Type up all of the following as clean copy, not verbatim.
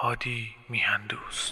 هادی میهندوست.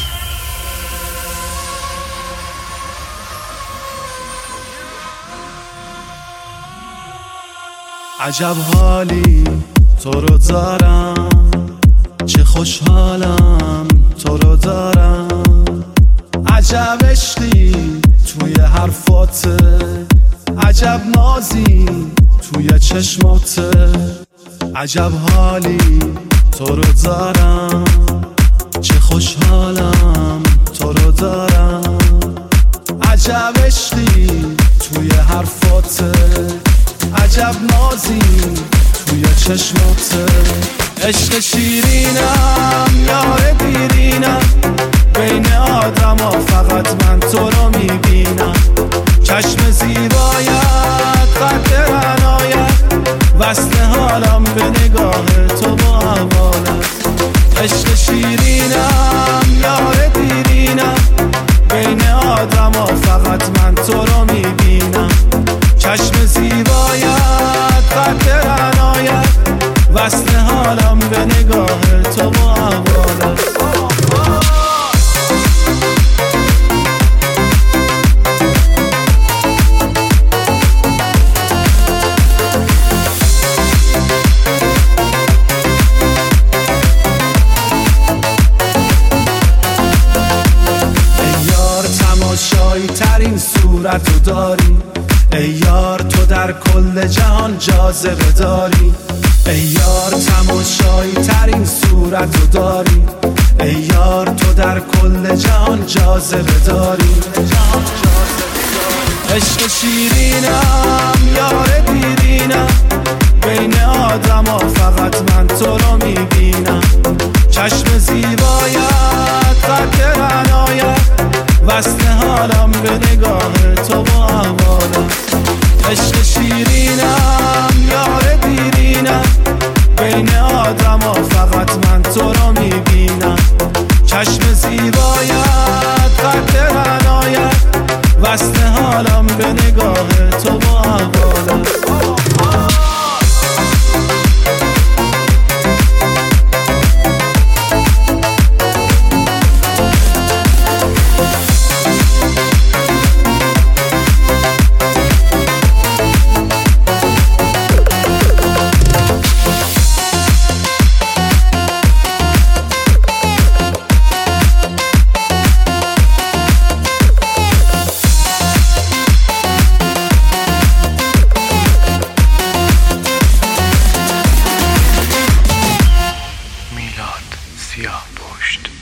عجب حالی تو رو دارم، چه خوشحالم تو رو دارم. عجب عشقی توی حرفاته، عجب نازی توی چشماته. عجب حالی تو رو دارم، چه خوشحالم تو رو دارم. عجب عشقی توی حرفاته، عجب نازی توی چشماته. عشق شیرینم یار دیرینم، بین آدم ها فقط من تو رو میبینم. چشم زیبایت قد رعنایت، وصل حالم به نگاه تو با احوالت. عشق شیرینم یار دیرینم، بین آدم ها فقط من تو رو میبینم. چشم زیبایت قد رعنایت، وصل حالم به نگاه تو با احوالت. تماشایی ترین صورتو داری، ای یار تو در کل جهان جاذبه داری. ای یار تماشایی ترین صورتو داری، ای یار تو در کل جهان جاذبه داری. عشق شیرینم یار دیرینم، بین آدم ها فقط من تو رو میبینم. چشم زیبایت قد رعنایت، وصل حالم به نگاه تو با احوالت. عشق شیرینم یار دیرینم، بین آدم ها فقط من تو رو میبینم. چشم زیبایت قد رعنایت، وصل حالم به نگاه تو با احوالت. میلاد سیاه پشت.